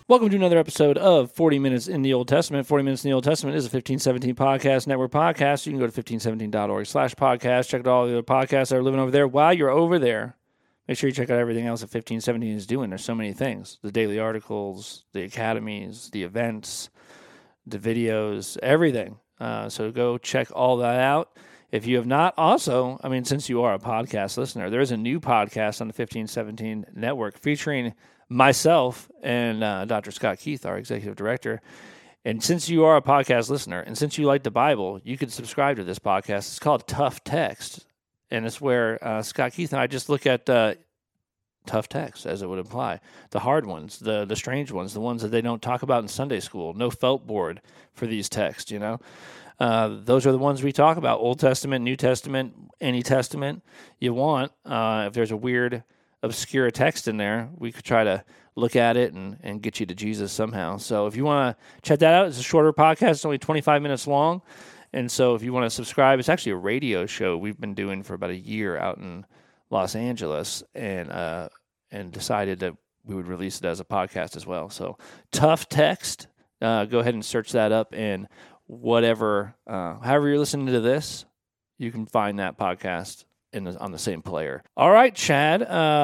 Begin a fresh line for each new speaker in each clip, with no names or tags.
Welcome to another episode of 40 Minutes in the Old Testament. 40 Minutes in the Old Testament is a 1517 podcast network podcast. You can go to 1517.org/podcast. Check out all the other podcasts that are living over there. While you're over there, make sure you check out everything else that 1517 is doing. There's so many things. The daily articles, the academies, the events, the videos, everything. So go check all that out. If you have not also, since you are a podcast listener, there is a new podcast on the 1517 network featuring myself and Dr. Scott Keith, our executive director. And since you are a podcast listener and since you like the Bible, you can subscribe to this podcast. It's called Tough Text. And it's where Scott Keith and I just look at tough text, as it would imply. The hard ones, the strange ones, the ones that they don't talk about in Sunday school. No felt board for these texts, you know. Those are the ones we talk about. Old Testament, New Testament, any testament you want. If there's a weird, obscure text in there, we could try to look at it and get you to Jesus somehow. So if you want to check that out, it's a shorter podcast. It's only 25 minutes long. And so if you want to subscribe, it's actually a radio show we've been doing for about a year out in Los Angeles, and decided that we would release it as a podcast as well. So Tough Text, go ahead and search that up, and whatever, however you're listening to this, you can find that podcast on the same player. All right, Chad.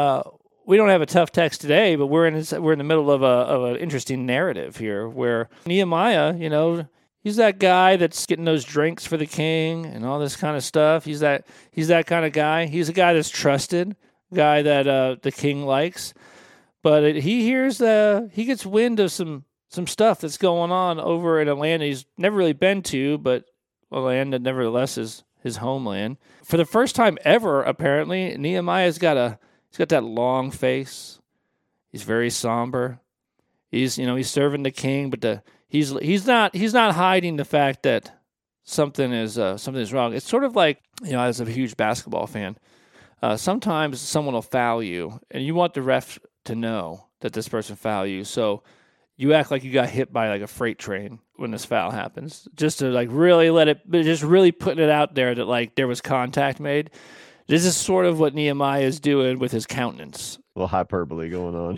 We don't have a tough text today, but we're in the middle of an interesting narrative here, where Nehemiah, he's that guy that's getting those drinks for the king and all this kind of stuff. He's that kind of guy. He's a guy that's trusted, guy that the king likes. But he gets wind of some stuff that's going on over in a land he's never really been to, but a land that nevertheless is his homeland. For the first time ever, apparently, Nehemiah's got that long face. He's very somber. He's serving the king, but he's not hiding the fact that something is wrong. It's sort of like, as a huge basketball fan, sometimes someone will foul you, and you want the ref to know that this person fouled you, so you act like you got hit by like a freight train when this foul happens, just to like really just really putting it out there that like there was contact made. This is sort of what Nehemiah is doing with his countenance.
A little hyperbole going on.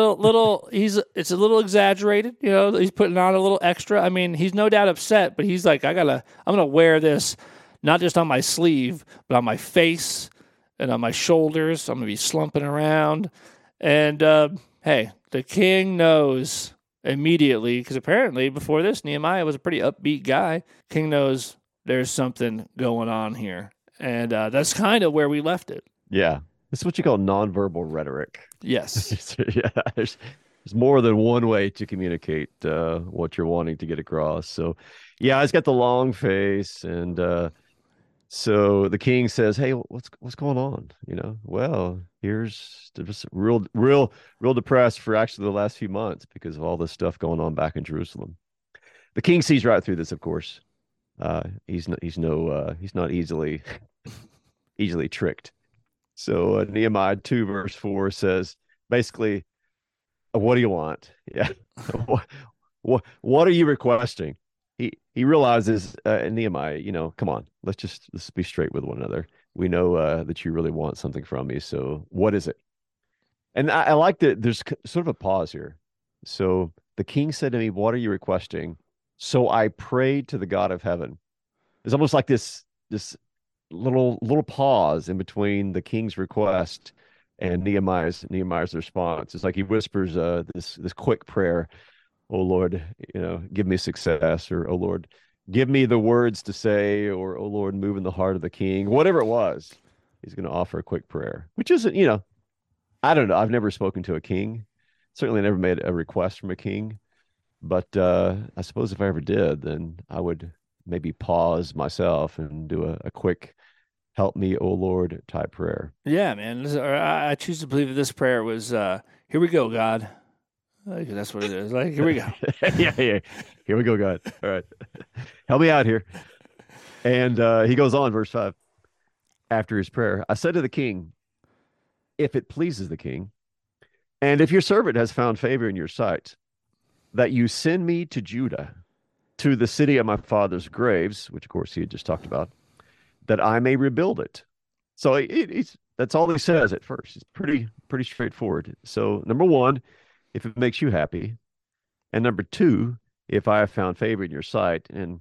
It's a little exaggerated, he's putting on a little extra. He's no doubt upset, but he's like, I'm going to wear this not just on my sleeve, but on my face and on my shoulders. I'm going to be slumping around. And, hey, the king knows immediately, because apparently before this, Nehemiah was a pretty upbeat guy. King knows there's something going on here. And that's kind of where we left it.
Yeah. This is what you call nonverbal rhetoric.
Yes.
Yeah, there's more than one way to communicate what you're wanting to get across. So, yeah, he's got the long face, and so the king says, "Hey, what's going on?" Well, here's just real depressed for actually the last few months because of all this stuff going on back in Jerusalem. The king sees right through this, of course. He's not easily tricked. So Nehemiah 2 verse 4 says, basically, what do you want? Yeah. what are you requesting? He realizes, Nehemiah, come on, let's be straight with one another. We know that you really want something from me. So what is it? And I like that there's sort of a pause here. So the king said to me, what are you requesting? So I prayed to the God of heaven. It's almost like this little pause in between the king's request and Nehemiah's response. It's like he whispers this quick prayer, "Oh Lord, give me success," or "Oh Lord, give me the words to say," or "Oh Lord, move in the heart of the king." Whatever it was, he's going to offer a quick prayer, which isn't, I don't know. I've never spoken to a king. Certainly never made a request from a king. But I suppose if I ever did, then I would maybe pause myself and do a quick "Help me, O Lord" type prayer.
Yeah, man. I choose to believe that this prayer was, here we go, God. That's what it is. Like, here we go.
yeah. Here we go, God. All right. Help me out here. And he goes on, verse 5. After his prayer, I said to the king, "If it pleases the king, and if your servant has found favor in your sight, that you send me to Judah, to the city of my father's graves," which of course he had just talked about, "that I may rebuild it." So that's all he says at first. It's pretty straightforward. So number one, if it makes you happy, And number two, if I have found favor in your sight, and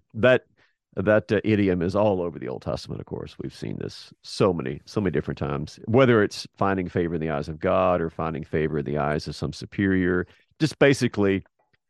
that idiom is all over the Old Testament. Of course, we've seen this so many different times. Whether it's finding favor in the eyes of God or finding favor in the eyes of some superior, just basically,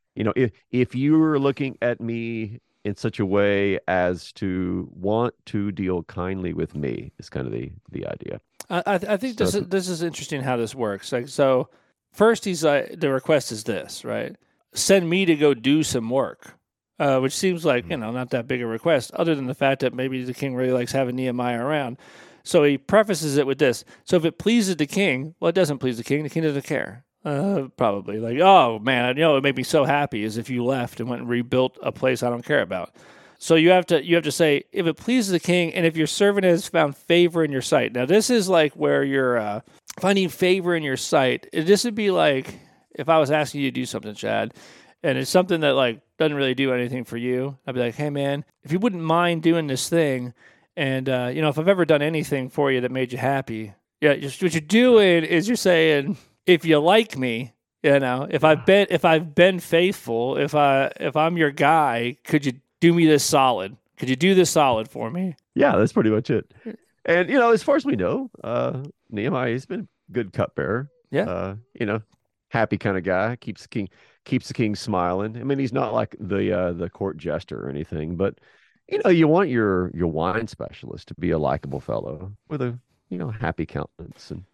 if you were looking at me in such a way as to want to deal kindly with me, is kind of the idea.
I think this is interesting how this works. Like, so first he's like, the request is this, right? Send me to go do some work, which seems like, not that big a request, other than the fact that maybe the king really likes having Nehemiah around. So he prefaces it with this. So if it pleases the king, well, it doesn't please the king. The king doesn't care. Probably like, oh man, it made me so happy as if you left and went and rebuilt a place I don't care about. So you have to say, if it pleases the king, and if your servant has found favor in your sight. Now this is like where you're finding favor in your sight. This would be like if I was asking you to do something, Chad, and it's something that like doesn't really do anything for you. I'd be like, hey man, if you wouldn't mind doing this thing, and if I've ever done anything for you that made you happy, just what you're doing is you're saying, if you like me, if I've been faithful, if I'm your guy, could you do me this solid? Could you do this solid for me?
Yeah, that's pretty much it. And as far as we know, Nehemiah has been a good cupbearer.
Yeah.
Happy kind of guy, keeps the king smiling. I mean, he's not like the court jester or anything, but you want your wine specialist to be a likable fellow with a happy countenance, and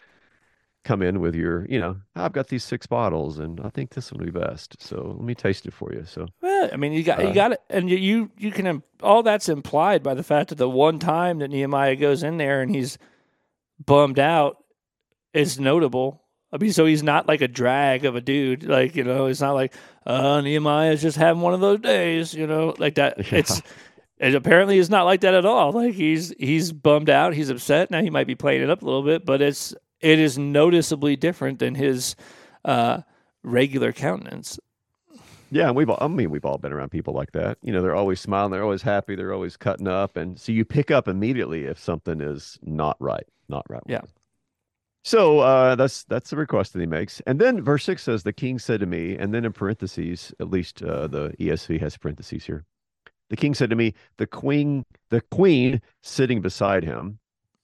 come in with your, I've got these 6 bottles and I think this will be best. So let me taste it for you. So,
well, I mean, you got it. And you can, all that's implied by the fact that the one time that Nehemiah goes in there and he's bummed out is notable. I mean, so he's not like a drag of a dude. Like, it's not like, Nehemiah's just having one of those days, like that. Yeah. It apparently is not like that at all. Like he's bummed out. He's upset. Now he might be playing it up a little bit, but it is noticeably different than his regular countenance.
Yeah, and we've all been around people like that. They're always smiling, they're always happy, they're always cutting up, and so you pick up immediately if something is not right.
Yeah.
So that's the request that he makes, and then verse 6 says, "The king said to me," and then in parentheses, at least the ESV has parentheses here. The king said to me, the queen sitting beside him,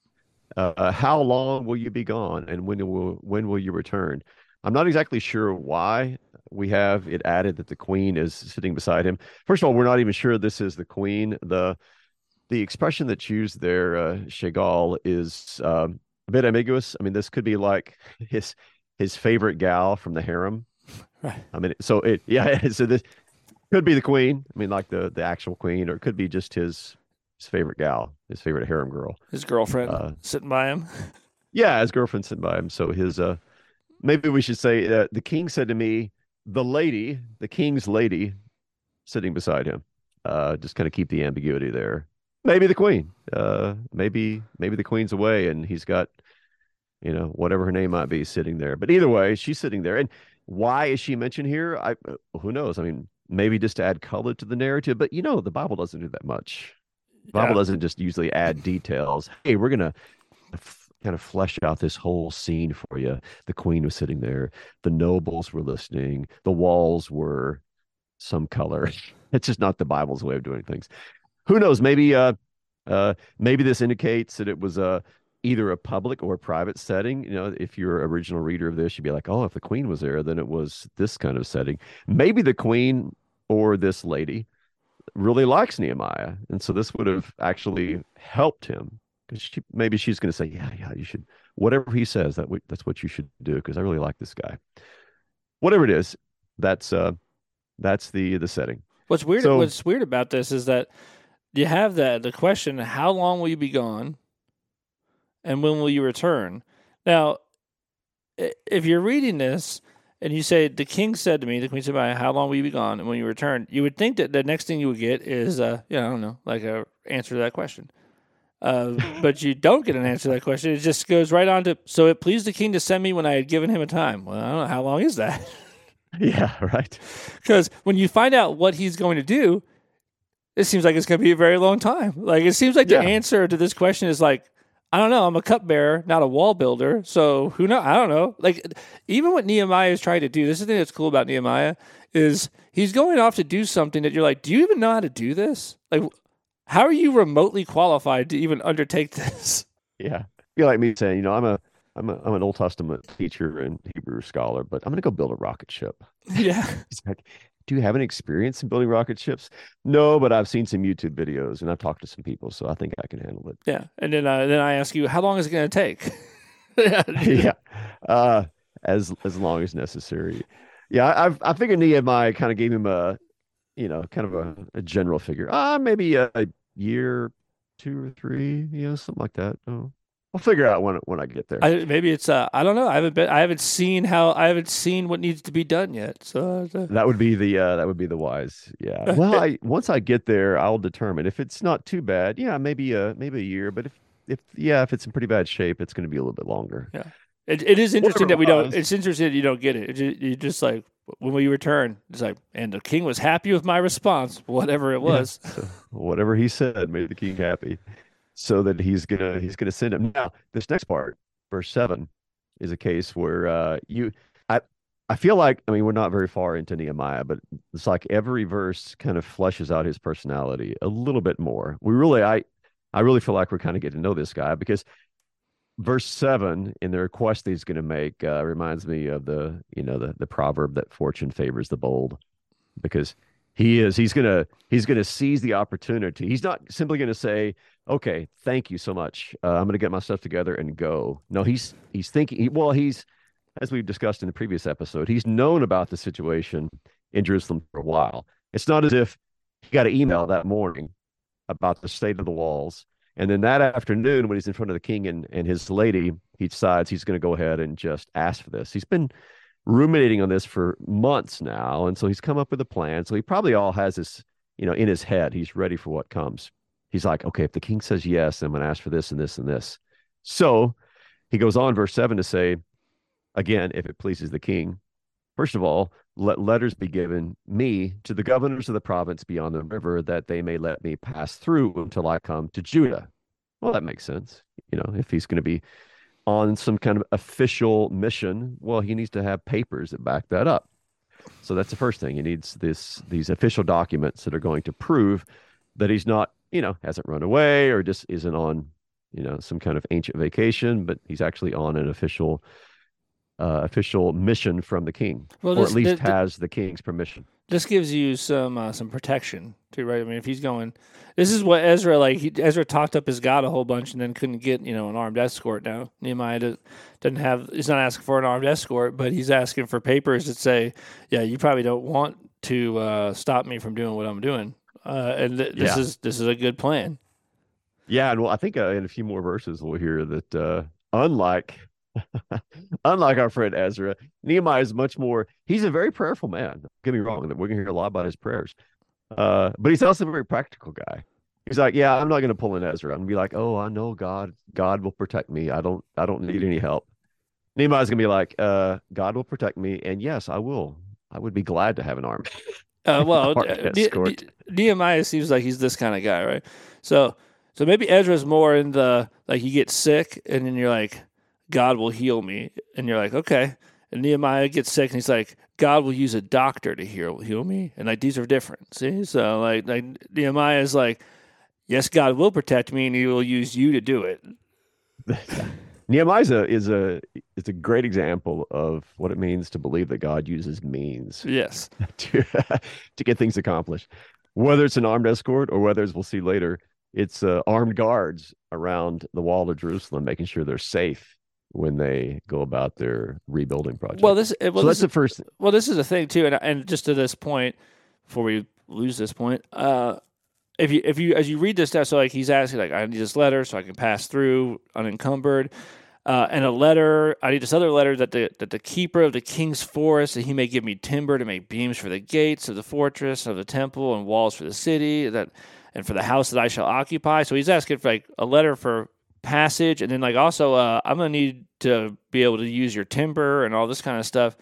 how long will you be gone, and when will you return? I'm not exactly sure why we have it added that the queen is sitting beside him. First of all, we're not even sure this is the queen. The expression that's used there, Shegal, is a bit ambiguous. I mean, this could be like his favorite gal from the harem.
Right.
I mean, so this could be the queen. I mean, like the actual queen, or it could be just his favorite gal, his favorite harem girl,
his girlfriend sitting by him.
Yeah, his girlfriend sitting by him. So his maybe we should say the king said to me, the king's lady, sitting beside him. Just kind of keep the ambiguity there. Maybe the queen. Maybe the queen's away and he's got, whatever her name might be, sitting there. But either way, she's sitting there. And why is she mentioned here? Who knows? I mean, maybe just to add color to the narrative. But the Bible doesn't do that much. The Bible doesn't just usually add details. Hey, we're gonna kind of flesh out this whole scene for you. The queen was sitting there. The nobles were listening. The walls were some color. It's just not the Bible's way of doing things. Who knows? Maybe this indicates that it was either a public or a private setting. If you're an original reader of this, you'd be like, oh, if the queen was there, then it was this kind of setting. Maybe the queen or this lady really likes Nehemiah, and so this would have actually helped him, because maybe she's going to say, yeah, you should, whatever he says, that's what you should do, because I really like this guy. Whatever it is, that's the setting.
What's weird about this is that you have the question, how long will you be gone, and when will you return? Now, if you're reading this and you say, the king said to me, the queen said, how long will you be gone, and when you return, you would think that the next thing you would get is, I don't know, like a answer to that question. But you don't get an answer to that question. It just goes right on to, so it pleased the king to send me when I had given him a time. Well, I don't know, how long is that?
Yeah, right.
Because when you find out what he's going to do, it seems like it's going to be a very long time. Like, it seems like the answer to this question is like, I don't know. I'm a cupbearer, not a wall builder. So who knows? I don't know. Like, even what Nehemiah is trying to do, this is the thing that's cool about Nehemiah, is he's going off to do something that you're like, do you even know how to do this? Like, how are you remotely qualified to even undertake this?
Yeah. Feel like me saying, I'm an Old Testament teacher and Hebrew scholar, but I'm going to go build a rocket ship.
Yeah.
He's like, do you have any experience in building rocket ships? No, but I've seen some YouTube videos and I've talked to some people, so I think I can handle it.
Yeah. And then I ask you, how long is it going to take?
Yeah. As long as necessary. Yeah, I figured Nehemiah kind of gave him kind of a general figure. Maybe a year, 2 or 3, something like that. Oh, I'll figure it out when I get there.
Maybe it's I don't know. I haven't seen what needs to be done yet. So
That would be the wise. Yeah. Well, once I get there, I'll determine if it's not too bad. Yeah, maybe a year. But if it's in pretty bad shape, it's going to be a little bit longer.
Yeah. It is interesting
Whatever
that we
it
don't.
was.
It's interesting that you don't get it. You just like when we return. It's like, and the king was happy with my response, whatever it was.
Yeah. So whatever he said made the king happy, so that he's gonna send him. Now, this next part, verse 7, is a case where I I feel like, I mean, we're not very far into Nehemiah, but it's like every verse kind of fleshes out his personality a little bit more. I really feel like we're kind of getting to know this guy, because verse 7 in the request that he's going to make reminds me of the proverb that fortune favors the bold, because he's gonna seize the opportunity. He's not simply going to say, okay, thank you so much, I'm going to get my stuff together and go. No, he's thinking, he's, as we've discussed in the previous episode, he's known about the situation in Jerusalem for a while. It's not as if he got an email that morning about the state of the walls, and then that afternoon, when he's in front of the king and his lady, he decides he's going to go ahead and just ask for this. He's been ruminating on this for months now, and so he's come up with a plan. So he probably all has this, in his head. He's ready for what comes. He's like, okay, if the king says yes, I'm going to ask for this and this and this. So he goes on, verse 7, to say, again, if it pleases the king, first of all, let letters be given me to the governors of the province beyond the river, that they may let me pass through until I come to Judah. Well, that makes sense. If he's going to be on some kind of official mission, well, he needs to have papers that back that up. So that's the first thing. He needs these official documents that are going to prove that he's not, hasn't run away or just isn't on, some kind of ancient vacation, but he's actually on an official mission from the king, or at least has the king's permission.
This gives you some protection too, right? I mean, if he's going, this is what Ezra talked up his God a whole bunch and then couldn't get an armed escort. Now Nehemiah doesn't have. He's not asking for an armed escort, but he's asking for papers that say, yeah, you probably don't want to stop me from doing what I'm doing. This is a good plan.
Yeah, and I think in a few more verses we'll hear that unlike our friend Ezra, Nehemiah is much more. He's a very prayerful man. Don't get me wrong, we're going to hear a lot about his prayers, but he's also a very practical guy. He's like, yeah, I'm not going to pull in Ezra and be like, oh, I know God will protect me. I don't need any help. Nehemiah's going to be like, God will protect me, and yes, I will. I would be glad to have an army.
Nehemiah seems like he's this kind of guy, right? So maybe Ezra's more in the, like, you get sick and then you're like, God will heal me. And you're like, okay. And Nehemiah gets sick and he's like, God will use a doctor to heal me. And like, these are different. See? So like Nehemiah is like, yes, God will protect me and he will use you to do it.
Nehemiah is a great example of what it means to believe that God uses means.
Yes.
to get things accomplished. Whether it's an armed escort or whether, as we'll see later, it's armed guards around the wall of Jerusalem, making sure they're safe when they go about their rebuilding project. That's the first.
Well, this is the thing too, and just to this point, before we lose this point, if you as you read this stuff, so like he's asking, like, I need this letter so I can pass through unencumbered, and a letter. I need this other letter that the keeper of the king's forest, that he may give me timber to make beams for the gates of the fortress of the temple and walls for the city, and for the house that I shall occupy. So he's asking for like a letter for passage, and then like also I'm gonna need to be able to use your timber and all this kind of stuff.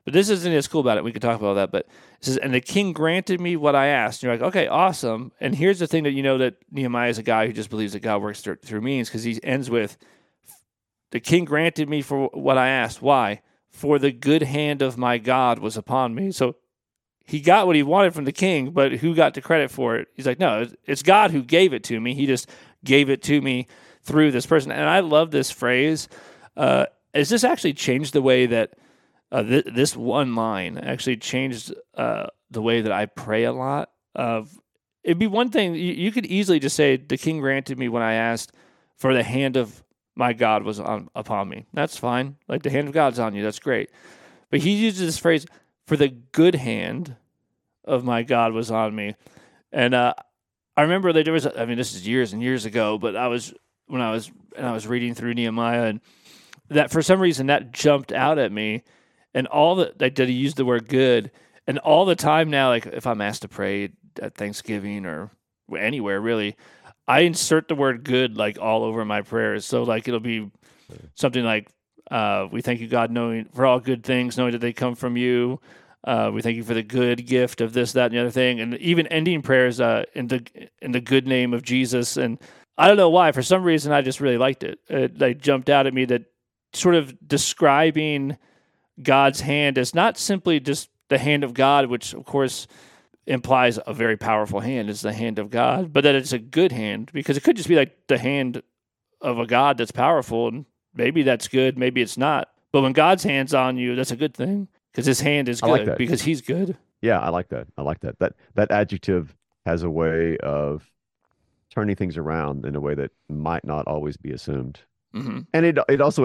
But this isn't as cool about it. We could talk about that. But it says, and the king granted me what I asked. And you're like, okay, awesome. And here's the thing that you know that Nehemiah is a guy who just believes that God works through means, because he ends with, the king granted me for what I asked. Why? For the good hand of my God was upon me. So he got what he wanted from the king, but who got the credit for it? He's like, no, it's God who gave it to me. He just gave it to me through this person. And I love this phrase. Has this actually changed the way that this one line actually changed the way that I pray a lot? It'd be one thing, you could easily just say, the king granted me when I asked, for the hand of my God was upon me. That's fine. Like, the hand of God's on you. That's great. But he uses this phrase, for the good hand of my God was on me. And I remember that there was, this is years and years ago, but I was reading through Nehemiah, and that for some reason that jumped out at me, and all that he used the word good, and all the time now, like if I'm asked to pray at Thanksgiving or anywhere really, I insert the word good like all over my prayers. So like it'll be something like, we thank you, God, knowing for all good things, knowing that they come from you. We thank you for the good gift of this, that, and the other thing, and even ending prayers in the good name of Jesus. And I don't know why, for some reason, I just really liked it. It like jumped out at me, that sort of describing God's hand as not simply just the hand of God, which of course implies a very powerful hand, is the hand of God, but that it's a good hand, because it could just be like the hand of a God that's powerful, and maybe that's good, maybe it's not. But when God's hand's on you, that's a good thing, because his hand is good, because he's good.
Yeah, I like that. I like that. That adjective has a way of turning things around in a way that might not always be assumed.
Mm-hmm.
And it also,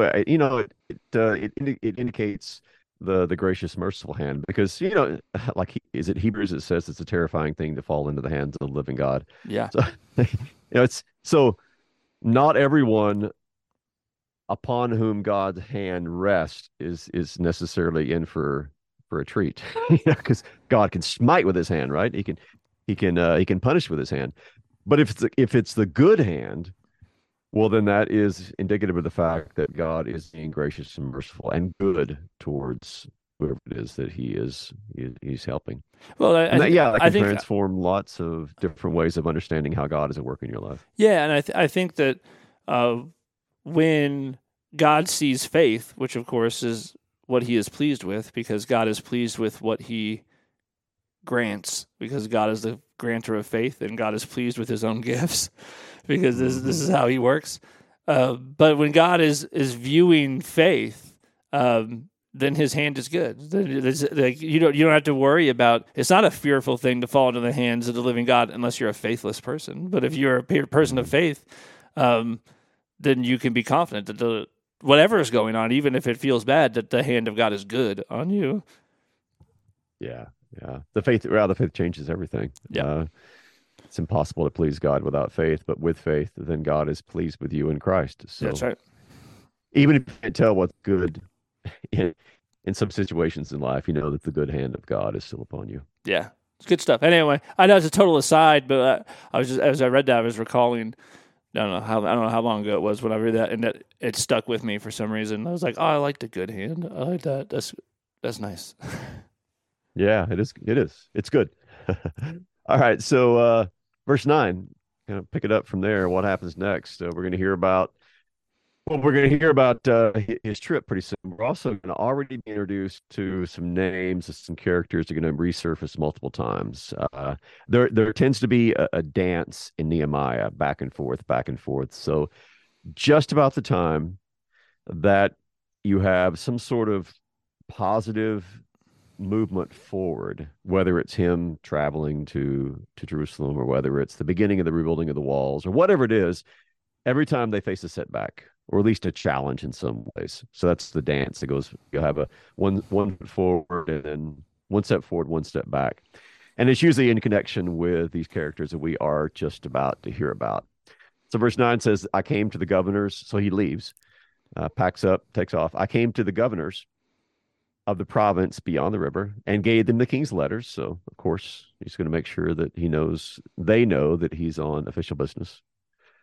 it indicates the gracious, merciful hand, because like is it Hebrews? It says it's a terrifying thing to fall into the hands of the living God.
Yeah.
So it's so not everyone upon whom God's hand rests is necessarily in for a treat, because God can smite with his hand, right? He can punish with his hand. But if it's the good hand, well, then that is indicative of the fact that God is being gracious and merciful and good towards whoever it is that he's helping.
Well,
that can transform lots of different ways of understanding how God is at work in your life.
Yeah, and I think that when God sees faith, which of course is what he is pleased with, because God is pleased with what he grants, because God is the grantor of faith, and God is pleased with his own gifts, because this is how he works. But when God is viewing faith, then his hand is good. Like, you don't have to worry about. It's not a fearful thing to fall into the hands of the living God unless you're a faithless person. But if you're a person of faith, then you can be confident that whatever is going on, even if it feels bad, that the hand of God is good on you.
Yeah. The faith changes everything.
Yeah.
It's impossible to please God without faith, but with faith, then God is pleased with you in Christ. So
that's right.
Even if you can't tell what's good in some situations in life, you know that the good hand of God is still upon you.
Yeah, it's good stuff. Anyway, I know it's a total aside, but I was just, as I read that, I was recalling. I don't know how long ago it was when I read that, and that it stuck with me for some reason. I was like, oh, I like the good hand. I like that. That's nice.
Yeah, it is. It's good. All right. So, verse 9, kind of pick it up from there. What happens next? We're going to hear about his trip pretty soon. We're also going to already be introduced to some names and some characters that are going to resurface multiple times. There tends to be a dance in Nehemiah, back and forth. So just about the time that you have some sort of positive movement forward, whether it's him traveling to Jerusalem, or whether it's the beginning of the rebuilding of the walls, or whatever it is, every time they face a setback, or at least a challenge in some ways. So that's the dance that goes, you'll have a one foot forward, and then one step forward, one step back. And it's usually in connection with these characters that we are just about to hear about. So verse 9 says, I came to the governors. So he leaves, packs up, takes off. I came to the governors of the province beyond the river and gave them the king's letters. So of course he's going to make sure that they know that he's on official business.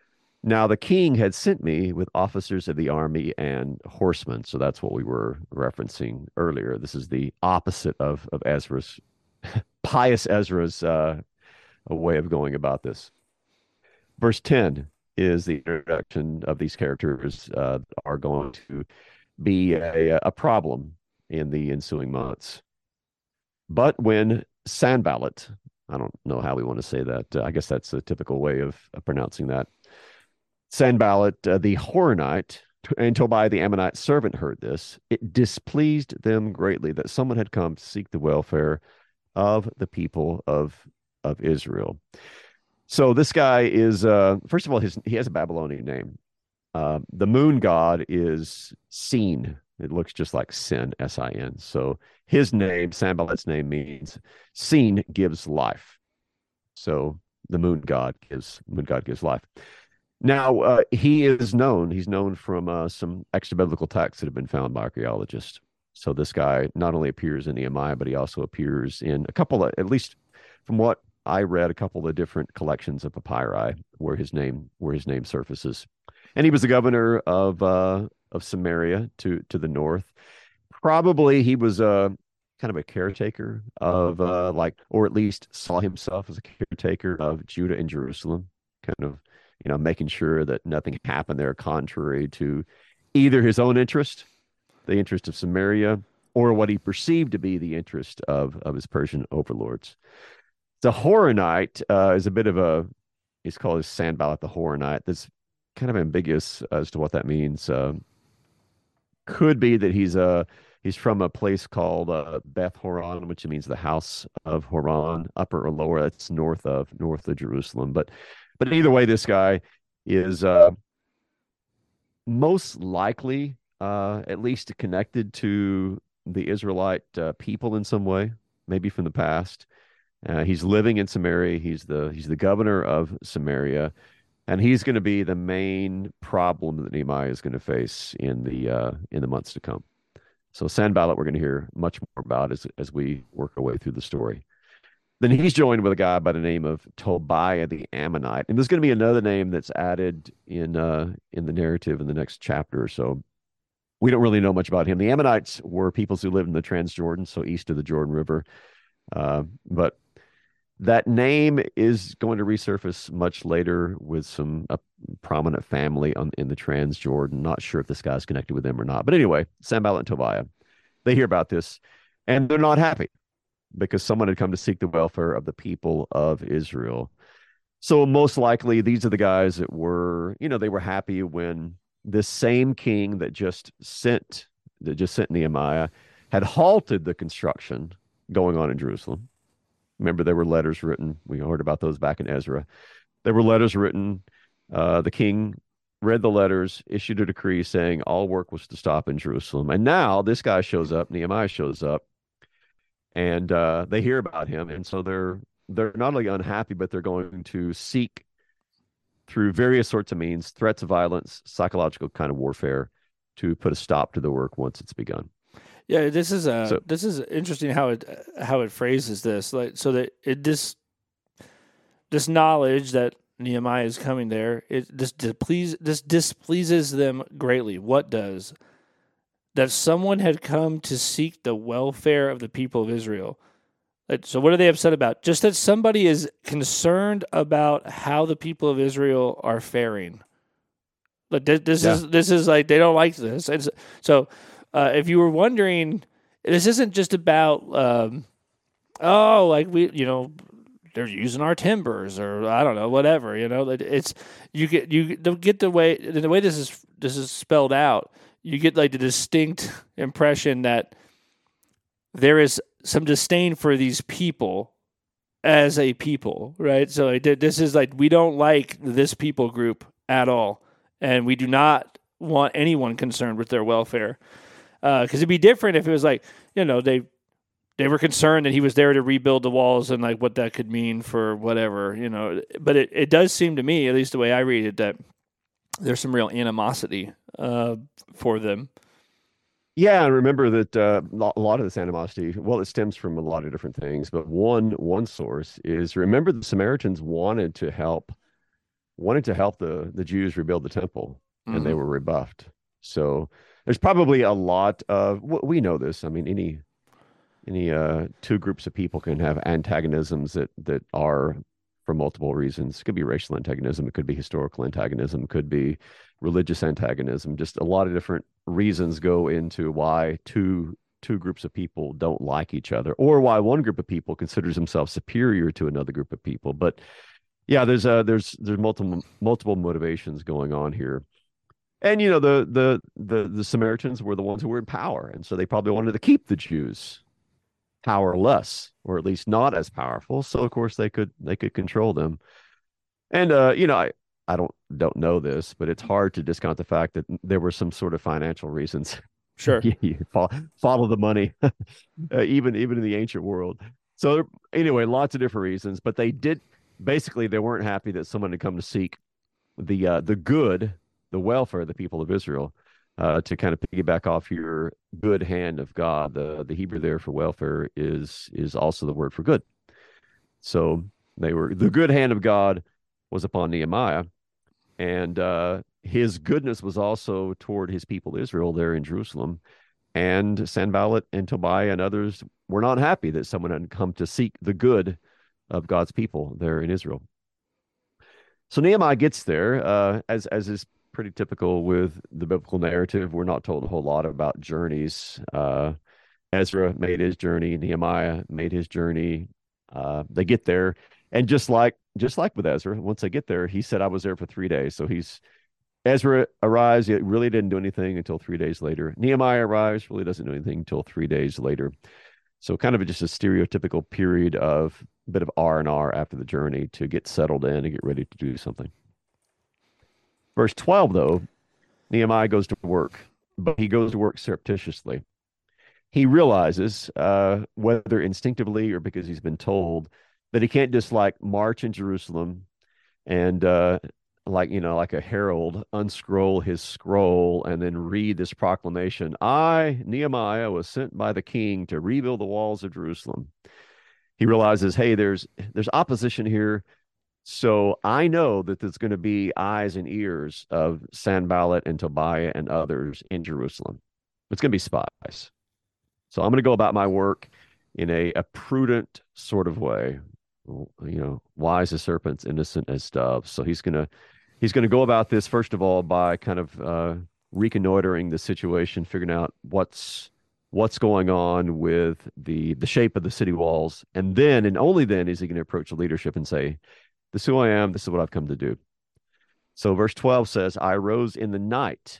Now the king had sent me with officers of the army and horsemen. So that's what we were referencing earlier. This is the opposite of Ezra's, pious Ezra's way of going about this. Verse 10 is the introduction of these characters are going to be a problem in the ensuing months. But when Sanballat, I don't know how we want to say that. I guess that's a typical way of pronouncing that. Sanballat, the Horonite, and Tobiah the Ammonite servant heard this. It displeased them greatly that someone had come to seek the welfare of the people of Israel. So this guy is, first of all, he has a Babylonian name. The moon god is Sin. It looks just like sin, S-I-N. So his name, Sanballat's name, means Sin gives life. So the moon god gives life. Now he's known from some extra biblical texts that have been found by archaeologists. So this guy not only appears in Nehemiah, but he also appears in a couple of, at least from what I read, a couple of different collections of papyri where his name surfaces. And he was the governor of Samaria to the north. Probably he was kind of a caretaker of or at least saw himself as a caretaker of Judah and Jerusalem, kind of, making sure that nothing happened there contrary to either his own interest, the interest of Samaria, or what he perceived to be the interest of his Persian overlords. The Horonite is a bit of he's called his Sanballat the Horonite. That's kind of ambiguous as to what that means. Could be that he's from a place called Beth Horon, which means the house of Horon, upper or lower. That's north of Jerusalem. But either way, this guy is most likely at least connected to the Israelite people in some way, maybe from the past. He's living in Samaria. He's the governor of Samaria, and he's going to be the main problem that Nehemiah is going to face in the months to come. So Sanballat, we're going to hear much more about as we work our way through the story. Then he's joined with a guy by the name of Tobiah the Ammonite, and there's going to be another name that's added in the narrative in the next chapter or so. We don't really know much about him. The Ammonites were peoples who lived in the Transjordan, so east of the Jordan River, but that name is going to resurface much later with some prominent family in the Transjordan. Not sure if this guy's connected with them or not. But anyway, Sanballat and Tobiah, they hear about this, and they're not happy because someone had come to seek the welfare of the people of Israel. So most likely, these are the guys that were, they were happy when this same king that just sent Nehemiah had halted the construction going on in Jerusalem. Remember, there were letters written. We heard about those back in Ezra. There were letters written. The king read the letters, issued a decree saying all work was to stop in Jerusalem. And now this guy shows up, Nehemiah shows up, and they hear about him. And so they're not only unhappy, but they're going to seek through various sorts of means, threats of violence, psychological kind of warfare, to put a stop to the work once it's begun.
Yeah, this is interesting how it phrases this, like, so that this knowledge that Nehemiah is coming there, this displeases them greatly. What does? That someone had come to seek the welfare of the people of Israel. So what are they upset about? Just that somebody is concerned about how the people of Israel are faring. Like this is like, they don't like this. And so if you were wondering, this isn't just about they're using our timbers, or I don't know, whatever. It's you don't get the way this is spelled out. You get like the distinct impression that there is some disdain for these people as a people, right? So this is like, we don't like this people group at all, and we do not want anyone concerned with their welfare. Because it'd be different if it was like, they were concerned that he was there to rebuild the walls and like what that could mean for whatever, But it does seem to me, at least the way I read it, that there's some real animosity for them.
Yeah, and remember that a lot of this animosity, well, it stems from a lot of different things, but one source is, remember, the Samaritans wanted to help wanted to help the Jews rebuild the temple, and they
Mm.
were rebuffed. So there's probably a lot of we know this. I mean, any two groups of people can have antagonisms that are for multiple reasons. It could be racial antagonism, it could be historical antagonism, it could be religious antagonism. Just a lot of different reasons go into why two groups of people don't like each other, or why one group of people considers themselves superior to another group of people. But yeah, there's multiple motivations going on here. And the Samaritans were the ones who were in power, and so they probably wanted to keep the Jews powerless, or at least not as powerful. So of course they could control them. And I don't know this, but it's hard to discount the fact that there were some sort of financial reasons.
Sure.
You follow the money, even in the ancient world. So anyway, lots of different reasons, but they did basically they weren't happy that someone had come to seek the good, the welfare of the people of Israel. To kind of piggyback off your good hand of God, the Hebrew there for welfare is also the word for good. So the good hand of God was upon Nehemiah, and his goodness was also toward his people Israel there in Jerusalem. And Sanballat and Tobiah and others were not happy that someone had come to seek the good of God's people there in Israel. So Nehemiah gets there, as is pretty typical with the biblical narrative. We're not told a whole lot about journeys. Ezra made his journey. Nehemiah made his journey. They get there, and just like with Ezra, once they get there, he said, "I was there for 3 days." So Ezra arrives. He really didn't do anything until 3 days later. Nehemiah arrives, really doesn't do anything until 3 days later. So kind of just a stereotypical period of a bit of R&R after the journey to get settled in and get ready to do something. Verse 12, though, Nehemiah goes to work, but he goes to work surreptitiously. He realizes, whether instinctively or because he's been told, that he can't just like march in Jerusalem and like a herald, unscroll his scroll and then read this proclamation. I, Nehemiah, was sent by the king to rebuild the walls of Jerusalem. He realizes, hey, there's opposition here. So I know that there's going to be eyes and ears of Sanballat and Tobiah and others in Jerusalem. It's going to be spies. So I'm going to go about my work in a prudent sort of way. Wise as serpents, innocent as doves. So he's going to go about this first of all by kind of reconnoitering the situation, figuring out what's going on with the shape of the city walls, and then and only then is he going to approach the leadership and say, "This is who I am. This is what I've come to do." So verse 12 says, "I rose in the night,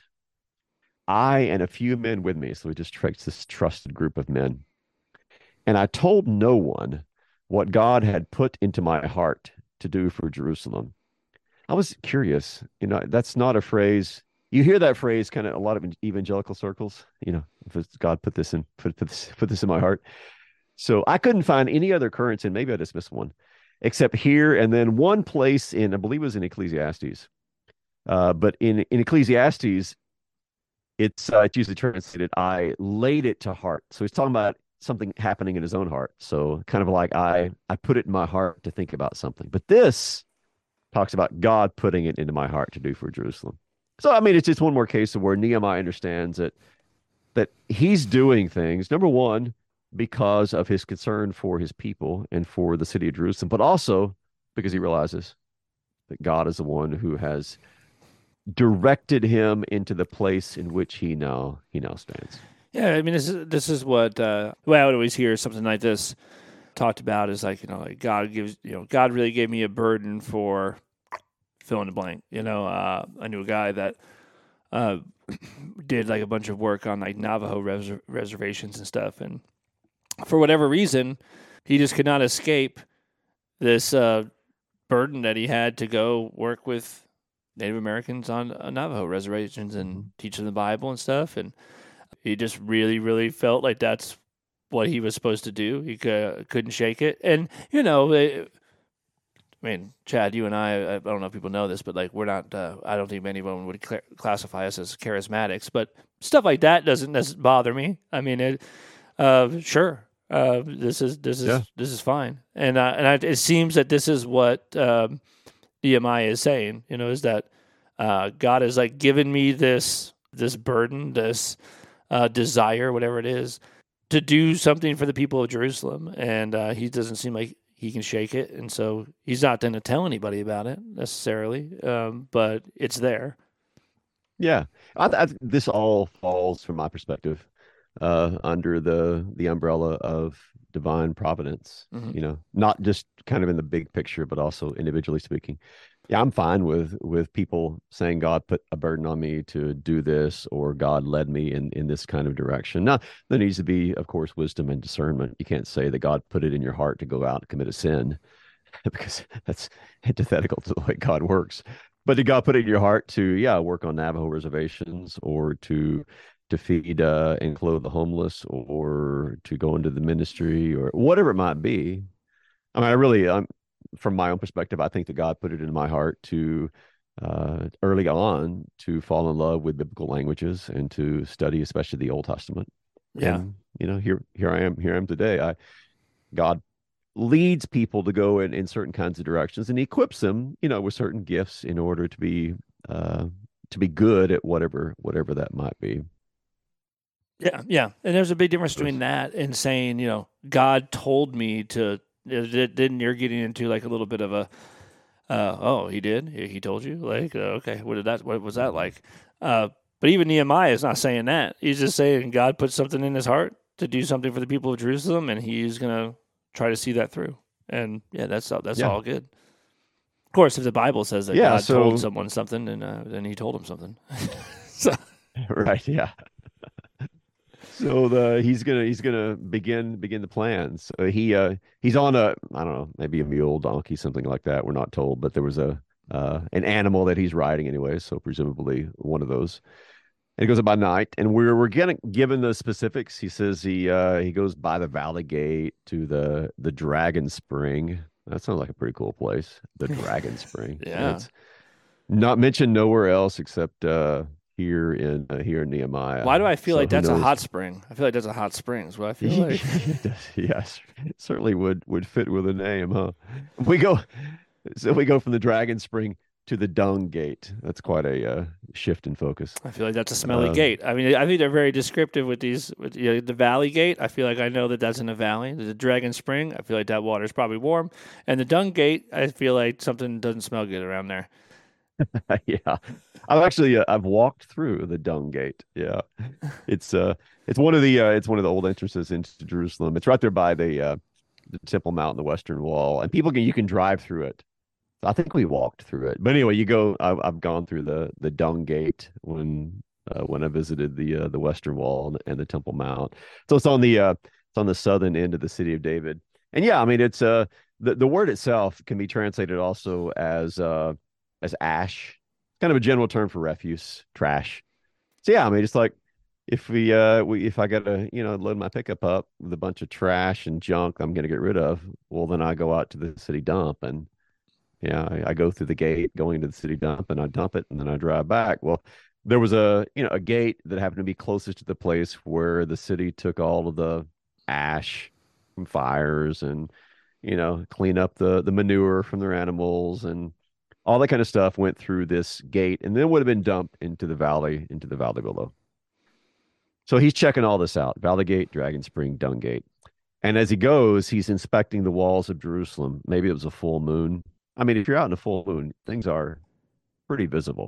I and a few men with me." So he just takes this trusted group of men, "and I told no one what God had put into my heart to do for Jerusalem." I was curious, that's not a phrase. You hear that phrase kind of a lot of evangelical circles, if it's God put this in my heart. So I couldn't find any other occurrence, and maybe I just missed one, except here and then one place I believe it was in Ecclesiastes. But in Ecclesiastes, it's usually translated, "I laid it to heart." So he's talking about something happening in his own heart. So kind of like I put it in my heart to think about something. But this talks about God putting it into my heart to do for Jerusalem. So I mean, it's just one more case of where Nehemiah understands that he's doing things, number one, because of his concern for his people and for the city of Jerusalem, but also because he realizes that God is the one who has directed him into the place in which he now stands.
Yeah, I mean, this is what the way I would always hear something like this talked about is like God really gave me a burden for fill in the blank. I knew a guy that did like a bunch of work on like Navajo reservations and stuff, and for whatever reason, he just could not escape this burden that he had to go work with Native Americans on Navajo reservations and teach them the Bible and stuff, and he just really, really felt like that's what he was supposed to do. He couldn't shake it, and I mean, Chad, you and I don't know if people know this, but like we're not. I don't think anyone would classify us as charismatics, but stuff like that doesn't bother me. I mean, sure, this is
Yeah.
this is fine, and it seems that this is what Nehemiah is saying, is that God has like given me this burden, this desire, whatever it is, to do something for the people of Jerusalem, and he doesn't seem like he can shake it, and so he's not going to tell anybody about it necessarily, but it's there.
Yeah, this all falls from my perspective under the umbrella of divine providence.
Mm-hmm.
Not just kind of in the big picture, but also individually speaking. Yeah, I'm fine with people saying God put a burden on me to do this, or God led me in this kind of direction. Now, there needs to be, of course, wisdom and discernment. You can't say that God put it in your heart to go out and commit a sin because that's antithetical to the way God works. But did God put it in your heart to, yeah, work on Navajo reservations, or to feed and clothe the homeless, or to go into the ministry, or whatever it might be? I mean, from my own perspective, I think that God put it in my heart to early on to fall in love with biblical languages and to study, especially the Old Testament.
Yeah.
And here I am today. God leads people to go in certain kinds of directions, and he equips them, with certain gifts in order to be good at whatever that might be.
Yeah, yeah. And there's a big difference between that and saying, God told me to. Then you're getting into like a little bit of a, oh, he did? He told you? Like, okay, what was that like? But even Nehemiah is not saying that. He's just saying God put something in his heart to do something for the people of Jerusalem, and he's going to try to see that through. And yeah, that's all good. Of course, if the Bible says that God told someone something, then he told him something. So.
Right, yeah. So he's gonna begin the plans. He's on I don't know, maybe a mule, donkey, something like that. We're not told, but there was an animal that he's riding anyway, so presumably one of those. And it goes by night, and we're getting given the specifics. He says he goes by the Valley Gate to the Dragon Spring. That sounds like a pretty cool place. The Dragon Spring.
Yeah.
It's not mentioned nowhere else except here in Nehemiah.
Why do I feel like that's a hot spring? I feel like that's a hot spring. Is what I feel like.
Yes, it certainly would fit with a name, huh? We go from the Dragon Spring to the Dung Gate. That's quite a shift in focus.
I feel like that's a smelly gate. I mean, I think they're very descriptive with these. With the Valley Gate, I feel like I know that that's in a valley. The Dragon Spring, I feel like that water is probably warm. And the Dung Gate, I feel like something doesn't smell good around there.
Yeah, I've walked through the Dung Gate. Yeah, it's one of the old entrances into Jerusalem. It's right there by the Temple Mount and the Western Wall, and you can drive through it. I think we walked through it, but anyway, I've gone through the Dung Gate when I visited the Western Wall and the Temple Mount. So it's on the southern end of the city of David, and yeah, I mean it's the word itself can be translated also as ash, kind of a general term for refuse, trash. So yeah, I mean, it's like if if I gotta, load my pickup up with a bunch of trash and junk I'm gonna get rid of, well, then I go out to the city dump, and yeah, I go through the gate going to the city dump, and I dump it, and then I drive back. Well, there was a gate that happened to be closest to the place where the city took all of the ash from fires and clean up the manure from their animals, and all that kind of stuff went through this gate, and then would have been dumped into the valley below. So he's checking all this out: Valley Gate, Dragon Spring, Dung Gate. And as he goes, he's inspecting the walls of Jerusalem. Maybe it was a full moon. I mean, if you're out in a full moon, things are pretty visible.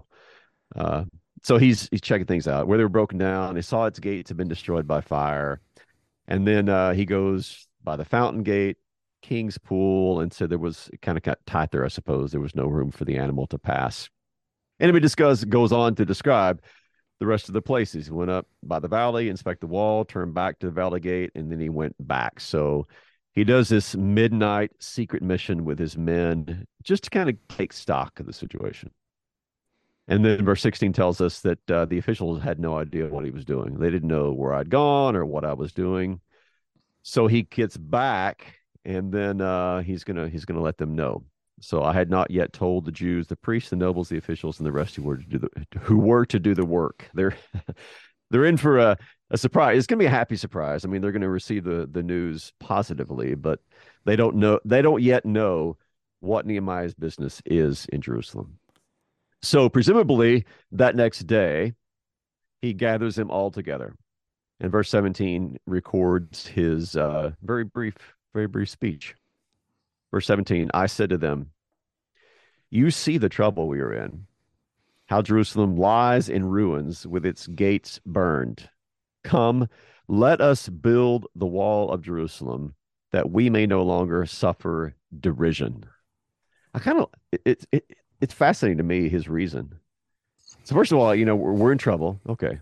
So he's checking things out, where they were broken down. He saw its gates had been destroyed by fire. And then he goes by the Fountain Gate, King's Pool, and so it kind of got tight there, I suppose. There was no room for the animal to pass. And it goes on to describe the rest of the places. He went up by the valley, inspect the wall, turned back to the Valley Gate, and then he went back. So he does this midnight secret mission with his men just to kind of take stock of the situation. And then verse 16 tells us that the officials had no idea what he was doing. They didn't know where I'd gone or what I was doing. So he gets back, and then he's gonna let them know. So I had not yet told the Jews, the priests, the nobles, the officials, and the rest who were to do the work. They're in for a surprise. It's gonna be a happy surprise. I mean, they're gonna receive the news positively, but they don't yet know what Nehemiah's business is in Jerusalem. So presumably that next day, he gathers them all together. And verse 17 records his very brief speech. Verse 17, I said to them, you see the trouble we are in, how Jerusalem lies in ruins with its gates burned. Come, let us build the wall of Jerusalem that we may no longer suffer derision. I kind of it's fascinating to me his reason. So first of all, we're in trouble. Okay,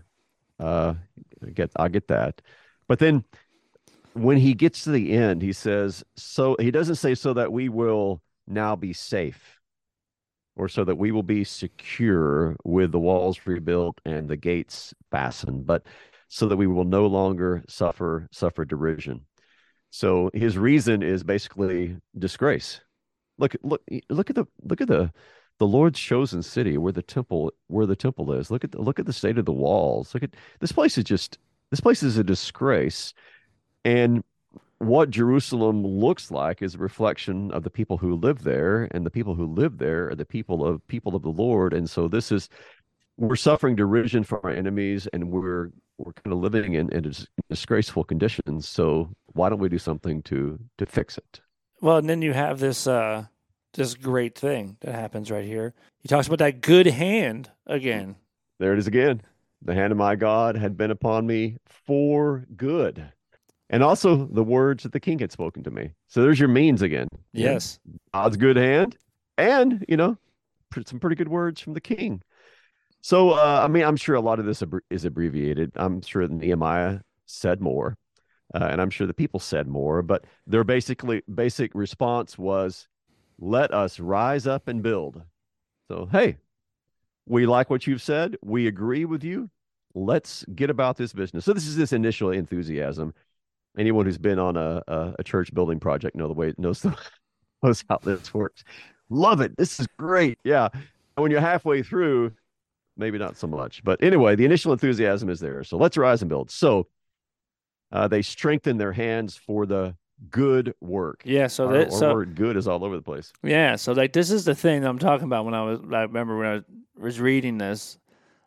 I get that, but then when he gets to the end, he says, so he doesn't say so that we will now be safe or so that we will be secure with the walls rebuilt and the gates fastened, but so that we will no longer suffer derision. So his reason is basically disgrace. Look at the Lord's chosen city where the temple is. Look at the state of the walls. Look at this place is a disgrace. And what Jerusalem looks like is a reflection of the people who live there, and the people who live there are the people of the Lord. And so we're suffering derision from our enemies, and we're kind of living in disgraceful conditions. So why don't we do something to fix it?
Well, and then you have this great thing that happens right here. He talks about that good hand again.
There it is again. The hand of my God had been upon me for good. And also the words that the king had spoken to me. So there's your means again.
Yes.
God's good hand and, some pretty good words from the king. So, I'm sure a lot of this is abbreviated. I'm sure Nehemiah said more, and I'm sure the people said more, but their basic response was, let us rise up and build. So, hey, we like what you've said. We agree with you. Let's get about this business. So this is this initial enthusiasm. Anyone who's been on a church building project knows how this works. Love it. This is great. Yeah. When you're halfway through, maybe not so much. But anyway, the initial enthusiasm is there. So let's rise and build. So they strengthen their hands for the good work.
Yeah. So
word good is all over the place.
Yeah. So this is the thing I'm talking about I remember when I was reading this.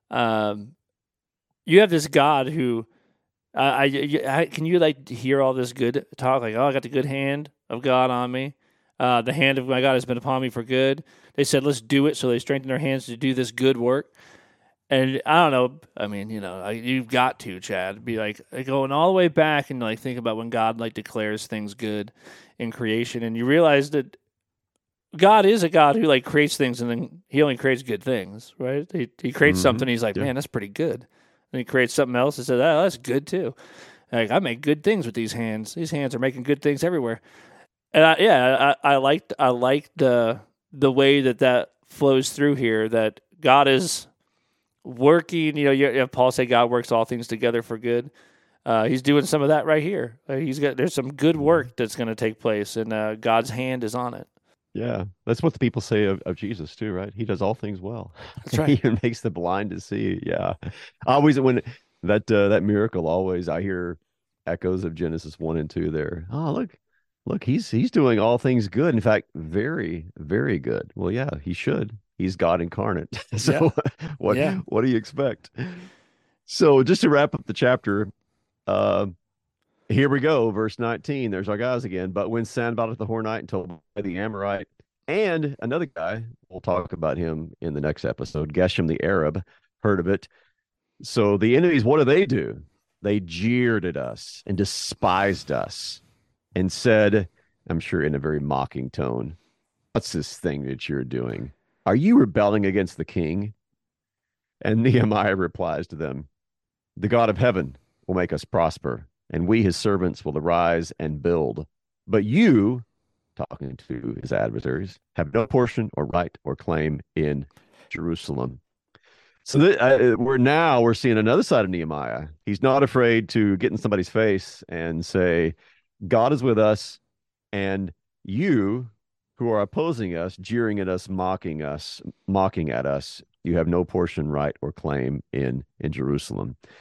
You have this God who. Can you hear all this good talk? Like, I got the good hand of God on me. The hand of my God has been upon me for good. They said, let's do it. So they strengthened their hands to do this good work. And I don't know. I mean, you've got to, Chad, be going all the way back and think about when God declares things good in creation. And you realize that God is a God who creates things and then he only creates good things, right? He creates something. He's like, man, that's pretty good. And he creates something else and says, oh, that's good too. I make good things with these hands. These hands are making good things everywhere. And I liked the way that flows through here, that God is working. You have Paul say God works all things together for good. He's doing some of that right here. There's some good work that's going to take place, and God's hand is on it.
Yeah, that's what the people say of Jesus too, right? He does all things well.
That's right.
He even makes the blind to see. Yeah, always when that miracle, always I hear echoes of Genesis 1 and 2 there. Oh, look, he's doing all things good. In fact, very, very good. Well, yeah, he should. He's God incarnate. So what do you expect? So just to wrap up the chapter, here we go, verse 19. There's our guys again. But when Sanballat the Horonite and Tobiah the Amorite and another guy, we'll talk about him in the next episode, Geshem the Arab, heard of it. So the enemies, what do? They jeered at us and despised us and said, I'm sure in a very mocking tone, what's this thing that you're doing? Are you rebelling against the king? And Nehemiah replies to them, the God of heaven will make us prosper, and we, his servants, will arise and build. But you, talking to his adversaries, have no portion or right or claim in Jerusalem. So we're seeing another side of Nehemiah. He's not afraid to get in somebody's face and say, God is with us, and you who are opposing us, jeering at us, mocking at us, you have no portion, right, or claim in Jerusalem.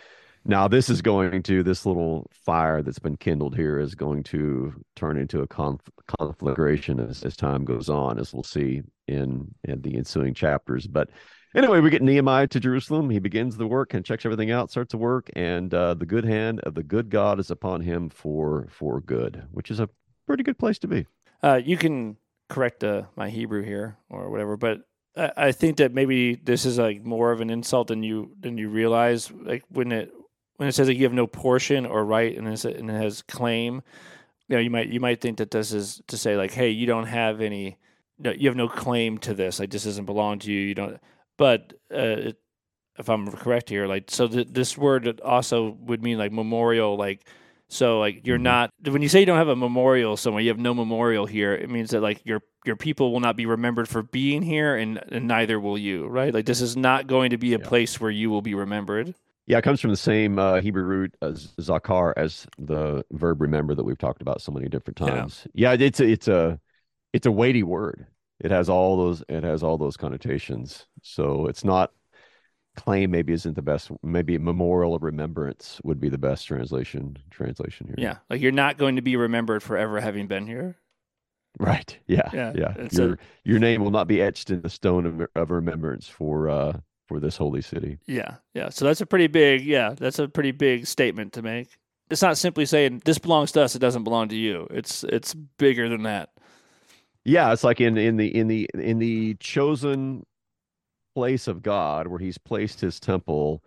Now, this little fire that's been kindled here is going to turn into a conflagration as time goes on, as we'll see in the ensuing chapters. But anyway, we get Nehemiah to Jerusalem. He begins the work and checks everything out, starts to work, and the good hand of the good God is upon him for good, which is a pretty good place to be.
You can correct my Hebrew here or whatever, but I think that maybe this is like more of an insult than you realize. Like when it says that you have no portion or right, and it has claim, you might think that this is to say like, hey, you don't have any, no, you have no claim to this. Like this doesn't belong to you. You don't. But if I'm correct here, like so, this word also would mean like memorial, like. So like you're not, when you say you don't have a memorial somewhere, you have no memorial here. It means that like your people will not be remembered for being here, and neither will you, right? Like this is not going to be a place where you will be remembered.
Yeah, it comes from the same Hebrew root as zakar, as the verb remember that we've talked about so many different times. Yeah, it's a weighty word. It has all those connotations. So it's not claim, maybe isn't the best. Maybe memorial of remembrance would be the best translation here.
Yeah, like you're not going to be remembered for ever having been here.
Right. Yeah. Your name will not be etched in the stone of remembrance for this holy city.
Yeah. So that's a pretty big statement to make. It's not simply saying this belongs to us; it doesn't belong to you. It's bigger than that.
Yeah, it's like in the chosen place of God, where He's placed His temple.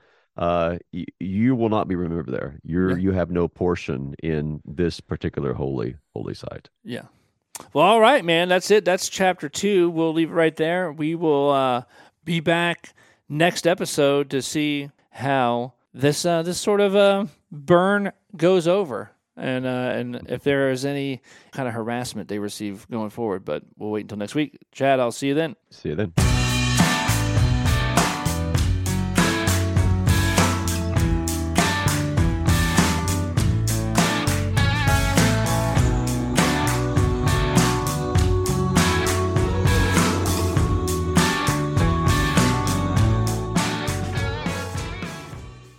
You will not be remembered there. You have no portion in this particular holy site.
Yeah. Well, all right, man. That's it. That's chapter 2. We'll leave it right there. We will be back next episode to see how this sort of burn goes over, and if there is any kind of harassment they receive going forward. But we'll wait until next week. Chad, I'll see you then.
See you then.